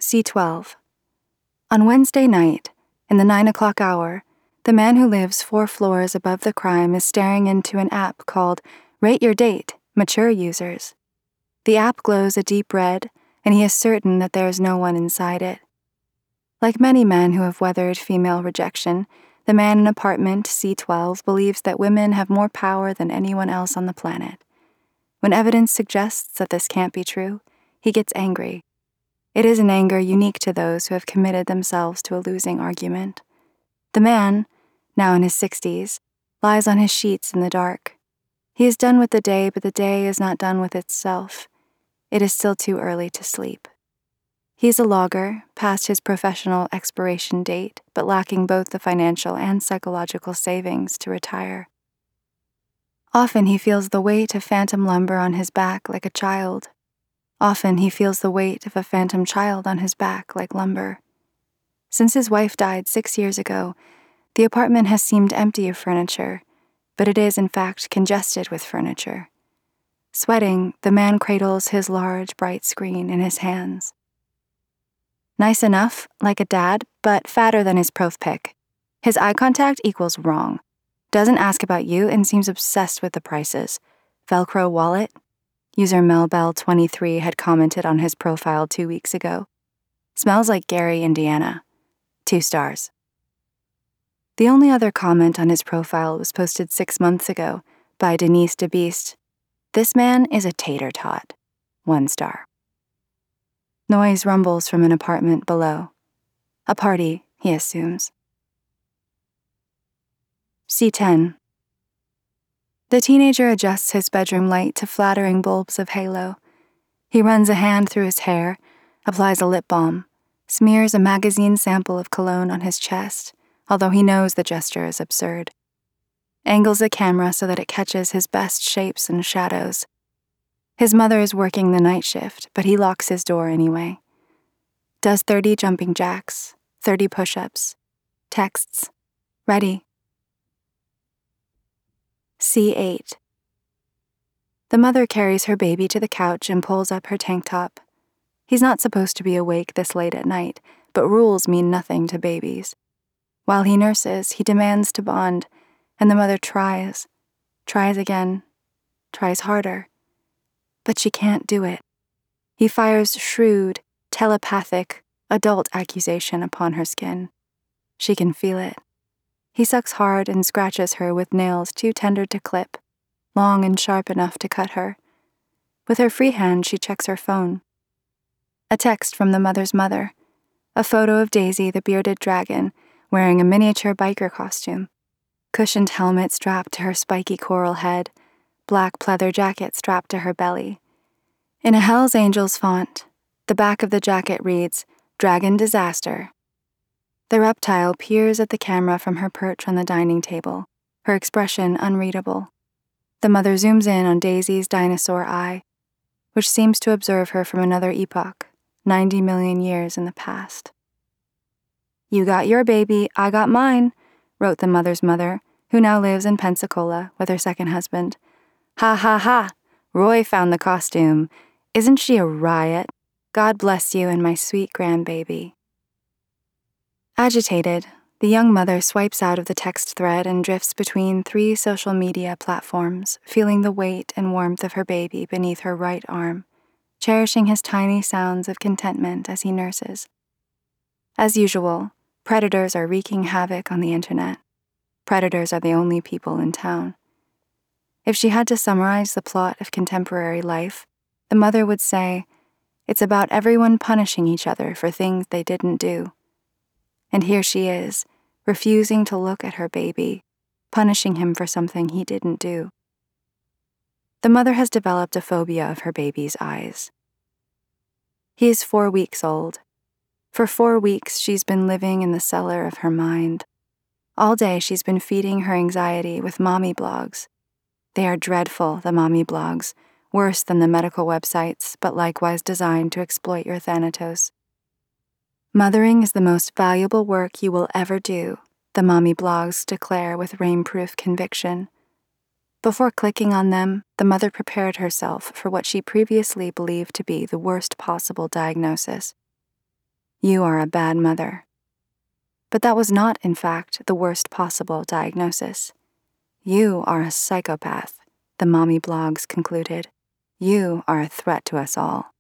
C12. On Wednesday night, in the 9 o'clock hour, the man who lives 4 floors above the crime is staring into an app called Rate Your Date, Mature Users. The app glows a deep red, and he is certain that there is no one inside it. Like many men who have weathered female rejection, the man in apartment C12 believes that women have more power than anyone else on the planet. When evidence suggests that this can't be true, he gets angry. It is an anger unique to those who have committed themselves to a losing argument. The man, now in his 60s, lies on his sheets in the dark. He is done with the day, but the day is not done with itself. It is still too early to sleep. He is a logger, past his professional expiration date, but lacking both the financial and psychological savings to retire. Often he feels the weight of phantom lumber on his back like a child. Often he feels the weight of a phantom child on his back like lumber. Since his wife died 6 years ago, the apartment has seemed empty of furniture, but it is in fact congested with furniture. Sweating, the man cradles his large, bright screen in his hands. Nice enough, like a dad, but fatter than his prof pic. His eye contact equals wrong. Doesn't ask about you and seems obsessed with the prices. Velcro wallet? User Melbell23 had commented on his profile 2 weeks ago. Smells like Gary, Indiana. 2 stars. The only other comment on his profile was posted 6 months ago by Denise DeBeast. This man is a tater tot. 1 star. Noise rumbles from an apartment below. A party, he assumes. C10. The teenager adjusts his bedroom light to flattering bulbs of halo. He runs a hand through his hair, applies a lip balm, smears a magazine sample of cologne on his chest, although he knows the gesture is absurd. Angles the camera so that it catches his best shapes and shadows. His mother is working the night shift, but he locks his door anyway. Does 30 jumping jacks, 30 push-ups, texts, ready. C8. The mother carries her baby to the couch and pulls up her tank top. He's not supposed to be awake this late at night, but rules mean nothing to babies. While he nurses, he demands to bond, and the mother tries again, tries harder. But she can't do it. He fires shrewd, telepathic, adult accusation upon her skin. She can feel it. He sucks hard and scratches her with nails too tender to clip, long and sharp enough to cut her. With her free hand, she checks her phone. A text from the mother's mother. A photo of Daisy, the bearded dragon, wearing a miniature biker costume. Cushioned helmet strapped to her spiky coral head, black pleather jacket strapped to her belly. In a Hell's Angels font, the back of the jacket reads, Dragon Disaster. The reptile peers at the camera from her perch on the dining table, her expression unreadable. The mother zooms in on Daisy's dinosaur eye, which seems to observe her from another epoch, 90 million years in the past. You got your baby, I got mine, wrote the mother's mother, who now lives in Pensacola with her second husband. Ha ha ha, Roy found the costume. Isn't she a riot? God bless you and my sweet grandbaby. Agitated, the young mother swipes out of the text thread and drifts between 3 social media platforms, feeling the weight and warmth of her baby beneath her right arm, cherishing his tiny sounds of contentment as he nurses. As usual, predators are wreaking havoc on the internet. Predators are the only people in town. If she had to summarize the plot of contemporary life, the mother would say, it's about everyone punishing each other for things they didn't do. And here she is, refusing to look at her baby, punishing him for something he didn't do. The mother has developed a phobia of her baby's eyes. He is 4 weeks old. For 4 weeks, she's been living in the cellar of her mind. All day, she's been feeding her anxiety with mommy blogs. They are dreadful, the mommy blogs, worse than the medical websites, but likewise designed to exploit your thanatos. Mothering is the most valuable work you will ever do, the mommy blogs declare with rain-proof conviction. Before clicking on them, the mother prepared herself for what she previously believed to be the worst possible diagnosis. You are a bad mother. But that was not, in fact, the worst possible diagnosis. You are a psychopath, the mommy blogs concluded. You are a threat to us all.